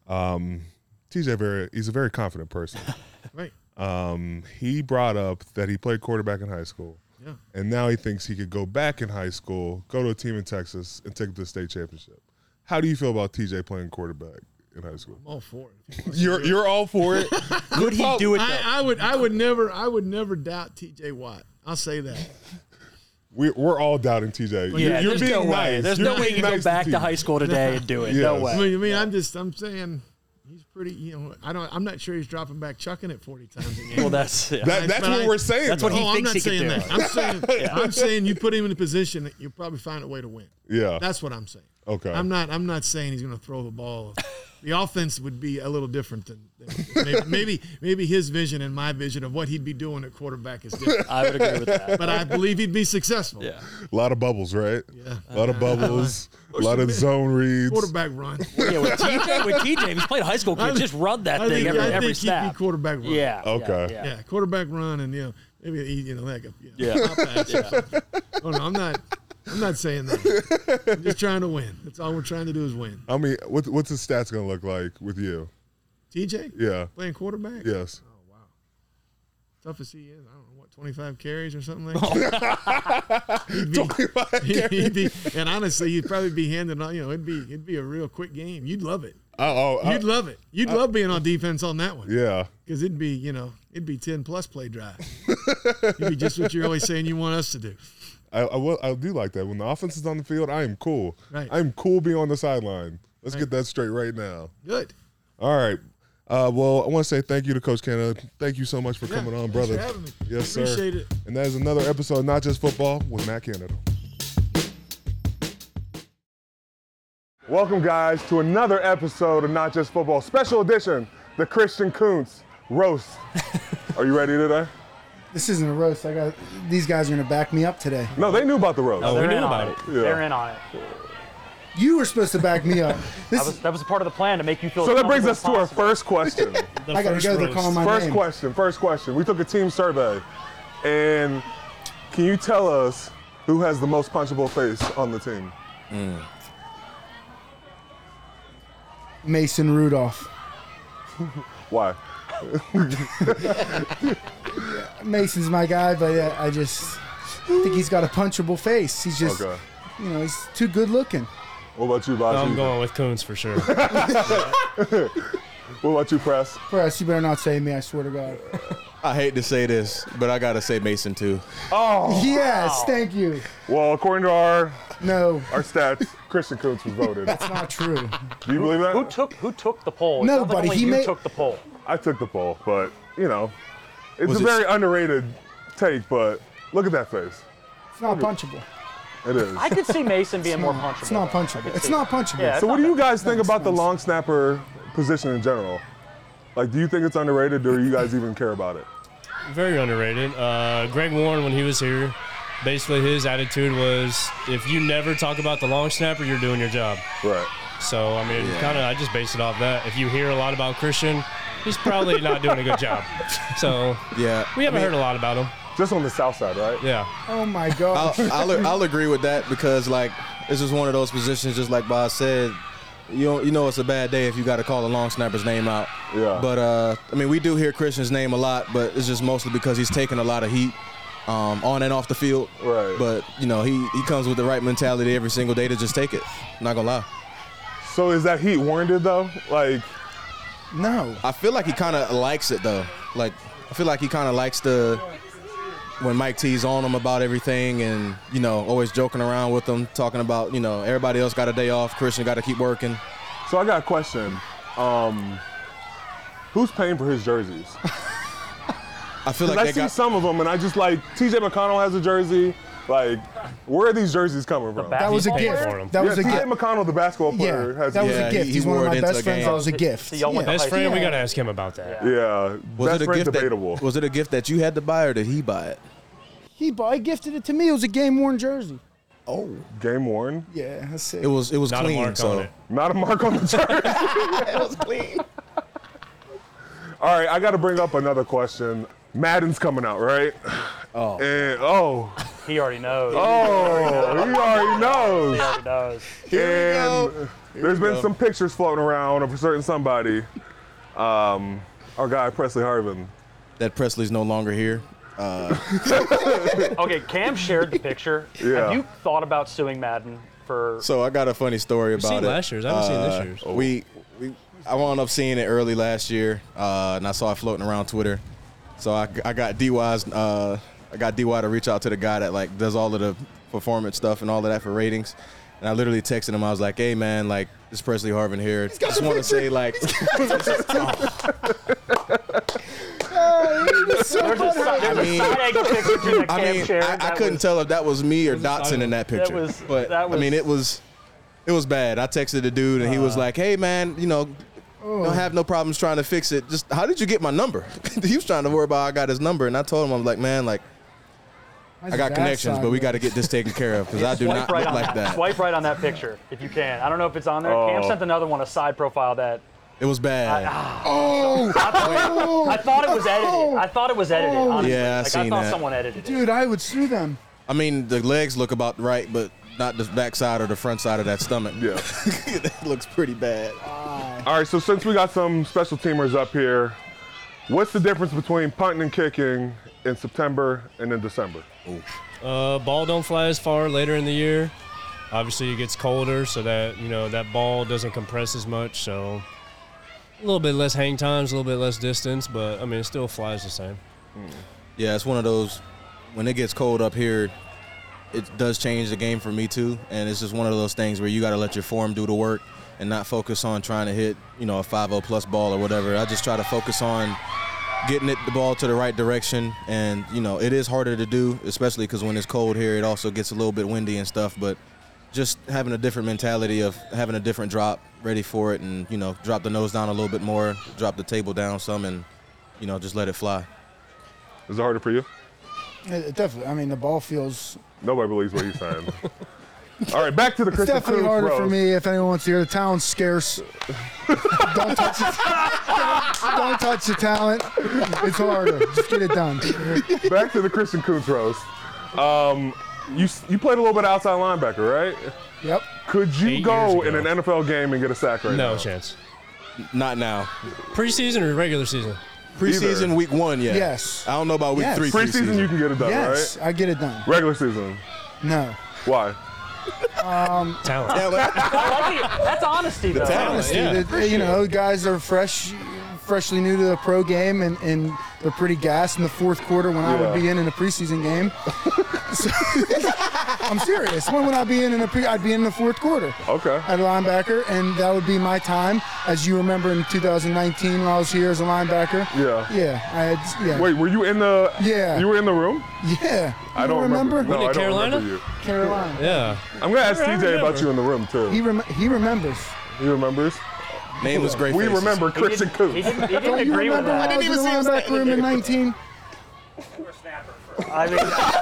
TJ, he's a very confident person.
Right.
He brought up that he played quarterback in high school.
Yeah.
And now he thinks he could go back in high school, go to a team in Texas, and take them to the state championship. How do you feel about TJ playing quarterback in high school?
I'm all for it.
You're all for it?
Could he do it, though?
I would never doubt TJ Watt. I'll say that.
We're all doubting TJ.
Yeah,
you're
there's
being
no way.
nice.
There's
You're
no way you
being
can go
nice
back to
TJ.
high school today and do it.
Yes.
No way.
I mean, I'm saying he's pretty. I'm not sure he's dropping back chucking it 40 times a game.
Well, that's
That's what we're saying.
That's what
though.
he thinks he can do.
I'm saying you put him in a position that you'll probably find a way to win.
Yeah.
That's what I'm saying.
Okay.
I'm not saying he's going to throw the ball. The offense would be a little different than maybe his vision and my vision of what he'd be doing at quarterback is different.
I would agree with that.
But I believe he'd be successful.
Yeah.
A lot of bubbles, right?
Yeah.
A lot of bubbles. A lot of zone reads.
Quarterback run.
Yeah, with TJ, if he's played high school kid, just run that thing every
I think
snap.
he'd be quarterback run.
Yeah.
Okay.
Yeah, quarterback run and maybe like a
Yeah.
Oh no, I'm not saying that. I'm just trying to win. That's all we're trying to do is win.
I mean, what's his stats going to look like with you?
TJ?
Yeah.
Playing quarterback?
Yes.
Oh, wow. Tough as he is. I don't know, 25 carries or something like that?
25 carries.
And honestly, he'd probably be handing on, it'd be a real quick game. You'd love it.
You'd
love it. You'd love being on defense on that one.
Yeah.
Because it'd be 10-plus play drive. It'd be just what you're always saying you want us to do.
I do like that. When the offense is on the field, I am cool.
Right.
I'm cool being on the sideline. Let's get that straight right now.
Good.
All right. Well, I want to say thank you to Coach Canada. Thank you so much for coming on, brother.
Thanks for having me.
Yes, sir.
Appreciate it.
And that is another episode of Not Just Football with Matt Canada. Welcome, guys, to another episode of Not Just Football, special edition, the Christian Kuntz Roast. Are you ready today?
This isn't a roast. These guys are going to back me up today.
No, they knew about the roast.
No,
we
they're
knew
in
about
on
it.
it.
Yeah.
They're in on it.
You were supposed to back me up.
That was part of the plan to make you feel.
So that brings
comfortable
us
as
to our
possible.
first question.
I got to go. They're calling my name.
First question. We took a team survey, and can you tell us who has the most punchable face on the team?
Mason Rudolph.
Why?
Mason's my guy, but I just think he's got a punchable face. He's just,
Okay.
He's too good looking.
What about you, Bob?
I'm going with Kuntz for sure.
What about you, Press?
Press, you better not say me, I swear to God.
I hate to say this, but I gotta say Mason too.
Oh,
Yes, thank you.
well, according to our
No,
stats, Christian Kuntz was voted.
that's not true.
Do you believe that?
Who took the poll? It
No,
sounds like
buddy,
only
he
you
made-
took the poll.
I took the poll, but it's
Was
a
it-
very underrated take. But look at that face.
It's not punchable.
It is.
I could see Mason being more punchable.
It's not
though. I
punchable.
could
It's
see
not
that.
punchable.
Yeah,
So what do you guys think
That's
about the
nice.
long snapper position in general? Like, do you think it's underrated, or do you guys even care about it?
Very underrated. Greg Warren, when he was here, basically his attitude was, if you never talk about the long snapper, you're doing your job.
Right.
So, I mean, I just based it off that. If you hear a lot about Christian, he's probably not doing a good job. So,
Yeah,
we haven't heard a lot about him.
Just on the south side, right?
Yeah.
Oh my God.
I'll agree with that because this is one of those positions, just like Boz said. You know it's a bad day if you got to call a long snapper's name out.
Yeah.
But we do hear Christian's name a lot, but it's just mostly because he's taking a lot of heat on and off the field.
Right.
But he comes with the right mentality every single day to just take it. Not gonna lie.
So is that heat warranted though? Like,
No.
I feel like he kind of likes it though. Like I feel like he kind of likes when Mike T's on him about everything and always joking around with him, talking about everybody else got a day off, Christian got to keep working.
so I got a question. Who's paying for his jerseys?
I feel
Because
like
I see some of them, and I just like T.J. McConnell has a jersey. Like, where are these jerseys coming from?
That was a
He's paying
gift.
for 'em.
That was a
TJ
gift.
McConnell, the basketball player,
Yeah,
has
that was
Yeah,
a gift.
he
He's one of
wore
my
it into
best
a
friends.
game.
That was a gift.
So y'all went to
Best
high
friend,
school.
we got to ask him about that.
Yeah,
Was
best
it a
friend's
gift
debatable.
was it a gift that you had to buy, or did he buy it?
He gifted it to me. It was a game-worn jersey.
Oh,
Game worn,
Yeah, that's it.
it was
Not a
clean.
mark
So
on it.
not a mark on the jersey.
it was clean.
All right, I got to bring up another question. Madden's coming out, right?
Oh.
And
He already knows.
he already knows.
He already knows.
And there's been some pictures floating around of a certain somebody. Our guy Presley Harvin.
That Presley's no longer here.
Okay, Cam shared the picture.
Yeah.
Have you thought about suing Madden for?
So I got a funny story
We've
about
seen
it.
last year's. I haven't seen this year's.
I wound up seeing it early last year, and I saw it floating around Twitter. So I got DY's. I got DY to reach out to the guy that like does all of the performance stuff and all of that for ratings. And I literally texted him. I was like, "Hey man, like this is Presley Harvin here. Just want to say like."
There's a side angle picture that Cam shared.
I
that
couldn't
was-
tell if that was me or Dotson in that picture.
was-
but
that was-
I mean, it was bad. I texted the dude and he was like, "Hey man, don't have no problems trying to fix it. Just how did you get my number?" He was trying to worry about how I got his number, and I told him, I was like, "Man, like I got connections, but we got to get this taken care of because I do not look
on
like that."
Swipe right on that picture if you can. I don't know if it's on there. Cam sent another one, a side profile that
It was bad.
I thought it was edited. I thought it was edited. Honestly.
Yeah, I
like,
seen
I thought
that.
someone edited it.
Dude, I would sue them.
I mean, the legs look about right, but not the back side or the front side of that stomach.
Yeah.
That looks pretty bad.
All right, so since we got some special teamers up here, what's the difference between punting and kicking in September and in December?
Ball don't fly as far later in the year. Obviously, it gets colder, so that that ball doesn't compress as much. So a little bit less hang times, a little bit less distance, but I mean, it still flies the same.
Yeah, it's one of those. When it gets cold up here, it does change the game for me too, and it's just one of those things where you got to let your form do the work and not focus on trying to hit a 5-0 plus ball or whatever. I just try to focus on getting the ball to the right direction, and it is harder to do, especially because when it's cold here, it also gets a little bit windy and stuff. But just having a different mentality of having a different drop, ready for it, and drop the nose down a little bit more, drop the table down some, and just let it fly.
Is it harder for you?
Definitely. I mean, the ball feels.
Nobody believes what he's saying. All right, back to the
It's
Christian
definitely
Cruz
harder
roast.
for me. If anyone wants to hear, the talent's scarce. Don't touch it. Don't touch the talent. It's harder. Just get it done.
Back to the Christian Kuntz roast. You played a little bit outside linebacker, right?
Yep.
Could you
8
go
years
in
ago.
an NFL game and get a sack right now?
No chance.
Not now.
Preseason or regular season?
Preseason
Either.
week 1, yeah.
Yes.
I don't know about week
Yes.
3
Preseason, you can get it done,
Yes,
right?
I get it done.
Regular season,
No.
why?
Talent.
That's honesty, though.
Honestly,
yeah.
guys are freshly new to the pro game, and they're pretty gassed in the fourth quarter when I would be in a preseason game. So, I'm serious. When would I be I'd be in the fourth quarter.
Okay.
At a linebacker, and that would be my time. As you remember in 2019 when I was here as a linebacker.
Yeah.
Yeah.
Wait, were you in the?
Yeah.
You were in the room?
Yeah.
I don't remember. No,
When
I
in
don't
Carolina?
remember you.
Carolina.
Yeah.
I'm gonna ask
I
TJ
remember.
about you in the room too.
He remembers.
He remembers.
Name was great.
We
Faces.
remember Christian
He
Kuntz.
didn't
Don't you
agree with
remember
that.
when I was in the linebacker room in 19?
I mean,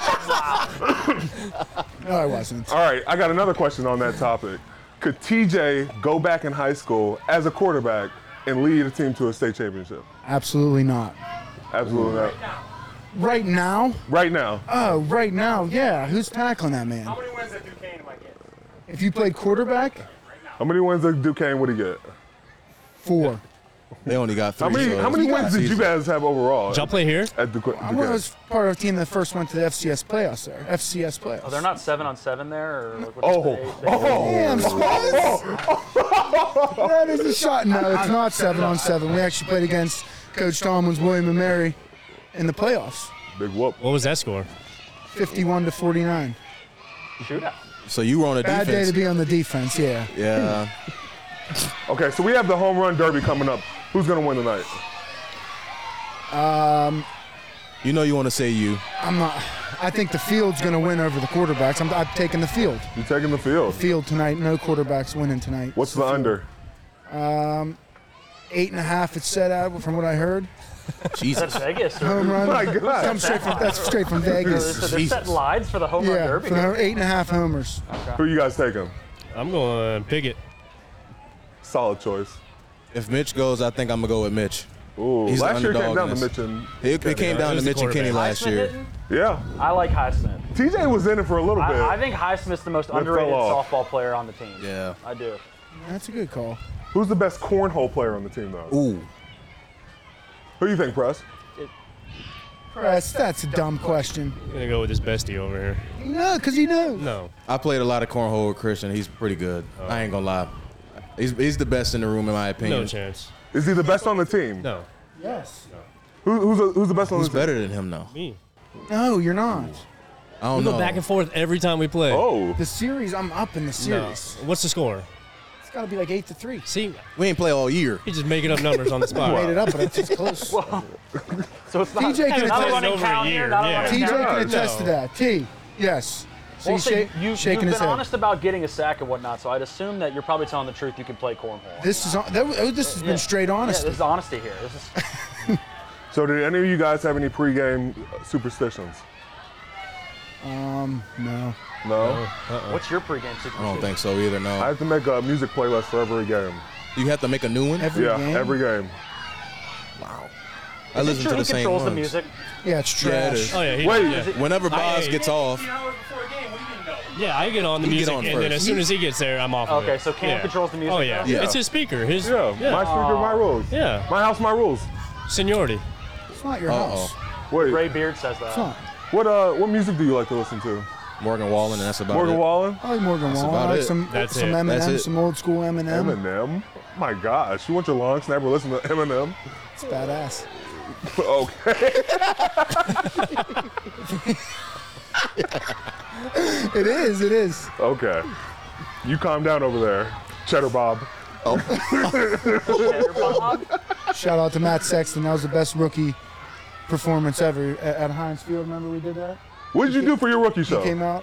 No, I wasn't.
All right, I got another question on that topic. Could TJ go back in high school as a quarterback and lead a team to a state championship?
Absolutely not.
Absolutely not.
Right now?
Right now.
Oh, right now, yeah. Who's tackling that man?
how many wins did Duquesne am I getting?
If you played quarterback,
How many wins did Duquesne would he get?
4.
They only got 3.
How many wins did you guys have overall
Did y'all play here?
at Duquesne?
I was part of a team that first went to the FCS playoffs there. FCS playoffs.
Oh, they're not 7-on-7 there, or like,
Oh,
Damn, Spence! That is a shot. No, it's not 7-on-7. We actually played against Coach Tomlin's William and Mary in the playoffs.
big whoop.
What was that score?
51-49.
shootout.
So you were on a
Bad day
defense.
to be on the defense, yeah.
Yeah.
Okay, so we have the home run derby coming up. Who's gonna win tonight?
You know you want to say you.
I'm not. I think the field's going to win over the quarterbacks. I'm taking the field.
You taking the field?
Field tonight. No quarterbacks winning tonight.
What's the under?
8.5. It's set out from what I heard.
Jesus.
That's Vegas. Or,
Home run.
My God.
That's straight from Vegas.
so they're setting lines for the home run
Yeah,
derby.
for 8.5 homers.
Who you guys taking?
I'm going Pickett.
Solid choice.
If Mitch goes, I think I'm gonna go with Mitch.
Ooh,
He's the
last year it came
underdog
down
in
to
this.
Mitch and
It came down to
Who's the
Mitch and Kenny
quarterback?
last
Highsmith
year.
hitting?
yeah.
I like Highsmith.
TJ was in it for a little bit.
I think Highsmith's the most
Then
underrated
fell off.
softball player on the team.
Yeah.
I do.
That's a good call.
Who's the best cornhole player on the team, though?
Ooh.
Who do you think, Press?
That's a dumb question.
I'm gonna go with this bestie over here.
No, because he knows.
No.
I played a lot of cornhole with Christian. He's pretty good. I ain't gonna lie. He's the best in the room in my opinion.
No chance.
Is he the best on the team?
No.
Yes.
Who's the best on
Who's
the team?
better than him though?
Me.
No, you're not.
I don't
We
know.
go back and forth every time we play.
Oh.
The series, I'm up in the
No.
series.
What's the score?
It's got to be like 8-3.
See,
We ain't play all year.
he's just making up numbers on the
I
spot.
made it up, but it's close.
So it's not,
TJ can
not a
attest-
running
over
count
a
here.
year,
Not a
yeah.
running
TJ
count.
can attest to that. T, yes. So
Well,
he's
see, you've
shaking
been
his head.
honest about getting a sack and whatnot, so I'd assume that you're probably telling the truth. You can play cornhole.
This has been straight
Yeah,
honesty.
this is honesty here. This is
So did any of you guys have any pregame superstitions?
No.
No?
what's your pregame
I
superstition?
don't think so either.
I
No.
have to make a music playlist for every game.
You have to make a new one.
Every game.
Every game.
I listen
Sure,
to
he
the same
controls
ones.
the music.
Yeah, it's
Yeah, it
trash.
is.
Oh yeah.
Wait.
Yeah.
Whenever Boz
Hey.
gets off,
Yeah, I get on the
You get
music,
on
and then
first.
as soon as he gets there, I'm off. of
Okay,
it.
so Cam
Yeah.
controls the music.
Oh yeah.
now?
Yeah.
It's his speaker. His
Yeah, my speaker, my rules.
Yeah.
My house, my rules.
Seniority.
It's not your house.
Wait,
Ray Beard says that.
It's not.
what music do you like to listen to?
Morgan Wallen, and that's about
Morgan
it.
Wallen?
I like Morgan Wallen.
about
I like
it.
some
That's it.
Eminem,
That's it.
some old school Eminem.
Eminem? My gosh, you want your long snapper to listen to Eminem?
It's badass.
Okay.
It is. It is.
Okay. You calm down over there, Cheddar Bob.
Cheddar Bob?
Shout out to Matt Sexton. That was the best rookie performance ever at Heinz Field. Remember we did that?
What did you do for your rookie
He
show?
came out.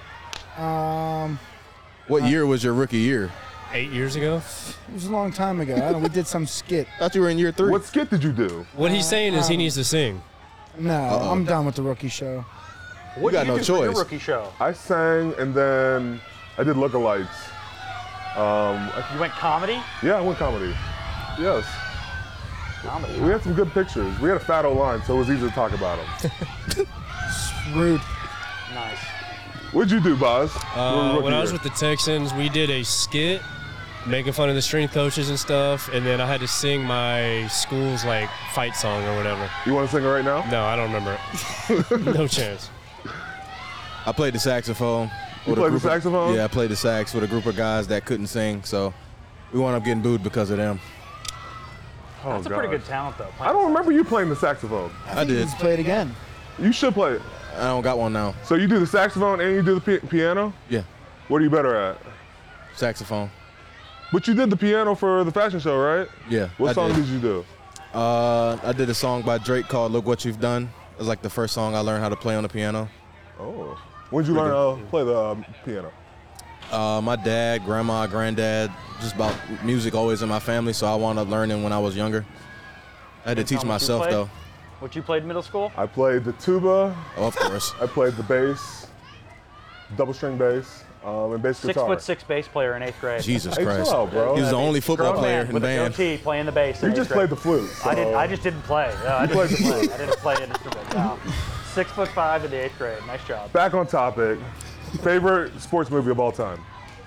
What year was your rookie year?
8 years ago.
It was a long time ago. I don't know, we did some skit.
I thought you were in year 3.
What skit did you do?
What he's saying is he needs to sing.
No, I'm done with the rookie show.
What
got
did you
no
do for your
choice.
rookie show?
I sang and then I did lookalikes.
You went comedy?
Yeah, I went comedy. Yes.
Comedy.
We had some good pictures. We had a fat O-line, so it was easy to talk about them.
Rude.
Nice.
What'd you do, Boz?
When I was with the Texans, we did a skit making fun of the strength coaches and stuff, and then I had to sing my school's like fight song or whatever.
You want to sing it right now?
No, I don't remember it. No chance.
I played the saxophone.
You
with a
played the
group of-
saxophone?
Yeah, I played the sax with a group of guys that couldn't sing, so we wound up getting booed because of them.
Oh,
That's a pretty good talent, though.
I don't remember you playing the saxophone.
I did.
Let's play it again.
You should play it.
I don't got one now.
So you do the saxophone and you do the piano?
Yeah,
What are you better at?
saxophone.
But you did the piano for the fashion show, right?
Yeah.
What
I
song
did.
did you do?
I did a song by Drake called "Look What You've Done." It was like the first song I learned how to play on the piano.
Oh. When did you learn how to play the piano?
My dad, grandma, granddad, just about music always in my family, so I wound up learning when I was younger. I had to teach
Tell me what you
myself
played?
though.
What you played in middle school?
I played the tuba,
Oh, of course.
I played the bass, double string bass, and bass guitar.
6'6" bass player in 8th grade.
Jesus
Hey,
Christ.
chill out, bro.
He was the only football
Grown
player
man
in
with
band.
a goatee playing the bass.
You
in
just
8th
played
grade.
the flute. So.
I just didn't play. I
played the
didn't play.
flute.
I didn't play an instrument. No. 6'5" in the 8th grade. Nice job.
Back on topic. Favorite sports movie of all time?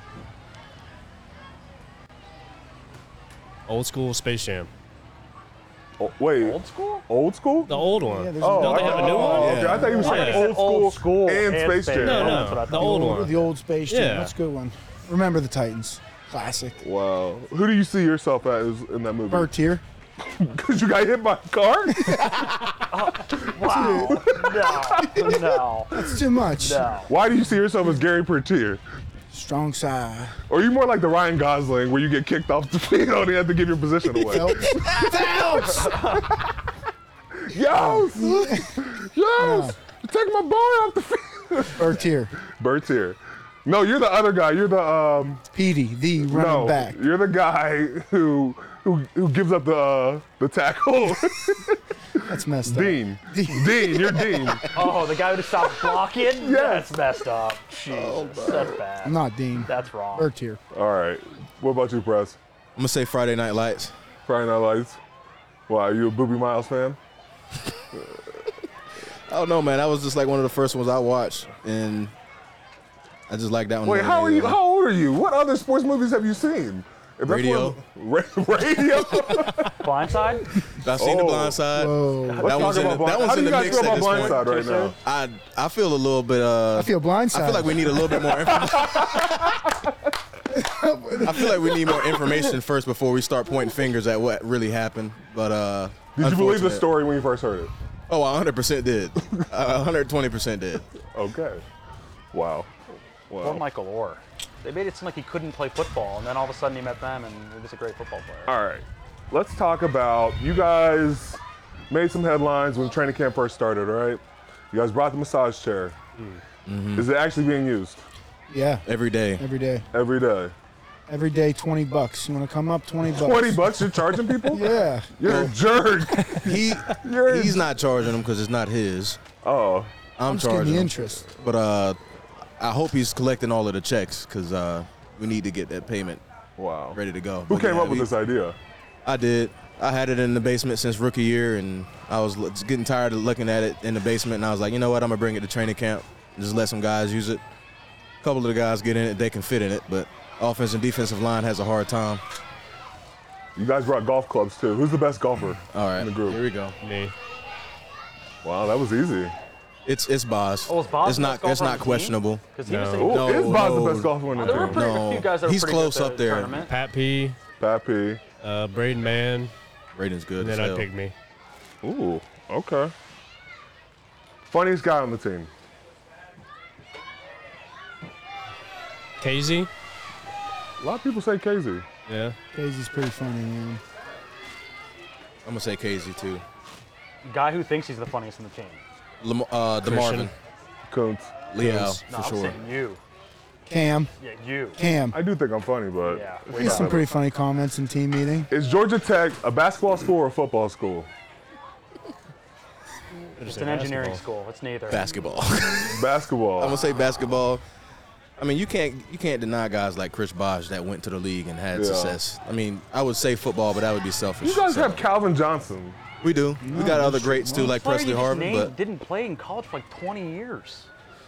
Old school Space Jam.
Oh, wait.
Old school?
Old school?
The old one.
Yeah, there's
Oh,
Don't they have a new one?
Okay, I thought you were saying
Yeah.
old school,
Old school
and
and
Space
Space
Jam.
No,
That's what I
no.
thought.
The old one.
The old Space Jam.
Yeah.
That's a good one. Remember the Titans. Classic.
Wow. Who do you see yourself as in that movie?
Bert here.
Because you got hit by a car?
Wow. No.
That's too much.
No.
Why do you see yourself as Gary Pertier?
Strong side.
Or are you more like the Ryan Gosling where you get kicked off the field and you have to give your position away?
Phelps.
Yos! Yos! You're taking my boy off the field!
Bertier.
Bertier. No, you're the other guy. You're the
Petey, the running back.
You're the guy who gives up the tackle.
That's messed up.
Dean, you're Dean.
Oh, the guy who stopped blocking? That's messed up. Jesus, that's bad.
I'm not Dean.
That's wrong.
Bertier.
All right. What about you, Press?
I'm gonna say Friday Night Lights.
Friday Night Lights. Why, are you a Boobie Miles fan?
I don't know, man. That was just like one of the first ones I watched, and I just like that one.
Wait, how old are you? What other sports movies have you seen?
Radio.
Radio.
Blindside?
I've seen The Blind Side. That one's in the mix
How do you guys
at
feel about
this point.
Blindside right now?
I feel a little bit.
I feel Blindside.
I feel like we need a little bit more information. I feel like we need more information first before we start pointing fingers at what really happened. But
did you believe the story when you first heard it?
Oh, I 100% did. 120% did.
Okay. Wow.
Poor Michael Orr. They made it seem like he couldn't play football, and then all of a sudden he met them, and he was a great football player.
All right. Let's talk about, you guys made some headlines when training camp first started, right? You guys brought the massage chair.
Mm-hmm.
Is it actually being used?
Yeah.
Every day.
Every day.
Every day.
Every day, $20. You want to come up? $20.
$20? You're charging people?
Yeah.
You're a jerk.
He's not charging them because it's not his.
Oh.
I'm
just getting
charging
the
him.
interest.
But I hope he's collecting all of the checks because we need to get that payment ready to go.
Who came up with this idea?
I did. I had it in the basement since rookie year, and I was getting tired of looking at it in the basement, and I was like, you know what, I'm going to bring it to training camp and just let some guys use it. A couple of the guys get in it, they can fit in it, but offensive and defensive line has a hard time.
You guys brought golf clubs, too. Who's the best golfer in the group?
Here we go.
Me.
Wow, that was easy.
It's Boz.
Oh, is Boz the best golfer
It's
on
not
the
questionable.
team? 'Cause he was
No.
saying-
Is Boz the best golfer on the
There were
team?
pretty good few guys that were
He's
pretty
close
good
up
at the
there.
tournament.
Pat P.
Pat P.
Braden Mann.
Braden's good.
And then
as
I
hell.
picked me.
Ooh, okay. Funniest guy on the team?
KZ.
A lot of people say KZ.
Yeah.
KZ's pretty funny, man.
I'm going to say KZ, too.
Guy who thinks he's the funniest in the team.
DeMarvin.
Kuntz.
Leo,
No,
for
I'm
sure.
saying you.
Cam.
Yeah, you.
Cam.
I do think I'm funny, but
Yeah.
He has some pretty funny comments in team meeting.
Is Georgia Tech a basketball school or a football school?
It's an engineering school. It's neither.
Basketball.
Basketball.
I'm gonna say basketball. I mean, you can't deny guys like Chris Bosh that went to the league and had success. I mean, I would say football, but that would be selfish.
You guys
So,
have Calvin Johnson.
we do. We got other greats too, like
Player
Presley
you just
Harvin.
named
But
didn't play in college for like 20 years.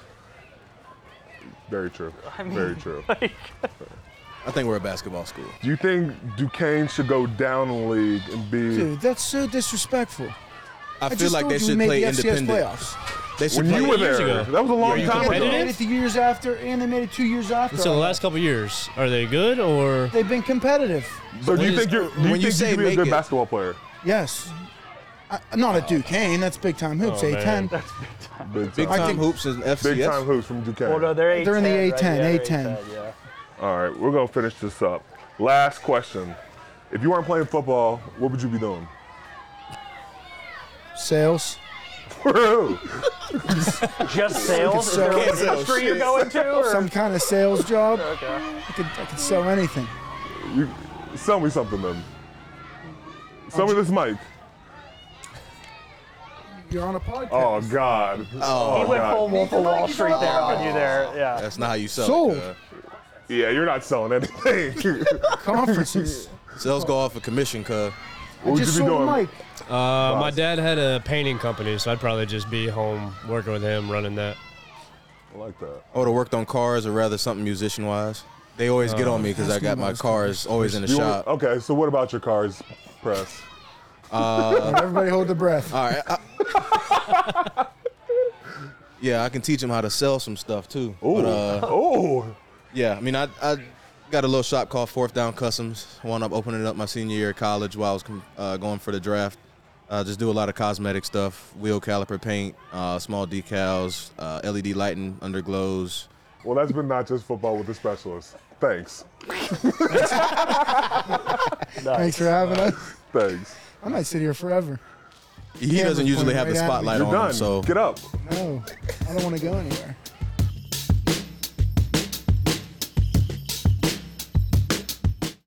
Very true.
I mean,
Very true.
Like,
I think we're a basketball school.
Do you think Duquesne should go down in the league and be?
Dude, that's so disrespectful.
I feel
just
like
told
they
you we
should
made
play
the FCS
independent.
playoffs.
They should
When you
play
were
years
there,
ago.
that was a long
Are you
time
They
ago.
made it the years after, and they made it 2 years after.
So the last couple years, are they good or?
They've been competitive.
So do you think you're? Do you
when you
think
say
you can be a
make
good
it-
basketball player?
Yes. Not at Duquesne. That's big time hoops.
Oh,
A10.
man.
Big
I
time
think-
hoops and FCS.
Big time hoops from Duquesne.
well, no, they're
They're in the
A10,
A10,
right?
A10.
Yeah.
All right, we're gonna finish this up. Last question: if you weren't playing football, what would you be doing?
Sales.
For who?
Just sales? Is there an
Can't sell
industry
shit.
you're going to? Or?
Some kind of sales job.
Okay.
I could sell anything.
Sell me something then. Sell me this mic.
You're on a podcast.
Oh God.
Oh,
He went
God.
full Wolf of Wall Street there on you there. Yeah.
that's not how you sell.
Sold.
It,
Yeah, you're not selling anything.
Conferences.
Sales go off a commission, cuz.
What would
Just
you be
sold a
doing?
mic.
My dad had a painting company, so I'd probably just be home working with him, running that.
I like that.
I would have worked on cars or rather something musician-wise. They always get on me because I got my cars always in the
You
shop.
want- okay, so what about your cars, Press?
Everybody hold their breath.
All right. Yeah, I can teach them how to sell some stuff too.
Oh,
But,
oh.
yeah, I mean, I got a little shop called Fourth Down Customs. I wound up opening it up my senior year of college while I was going for the draft. Just do a lot of cosmetic stuff, wheel caliper paint, small decals, LED lighting, underglows.
Well, that's been not just football with the specialist. Thanks.
Thanks for having us.
Thanks.
I might sit here forever.
He doesn't usually have the
Right at me.
spotlight
You're
on
done.
him, so
Get up.
No, I don't want to go anywhere.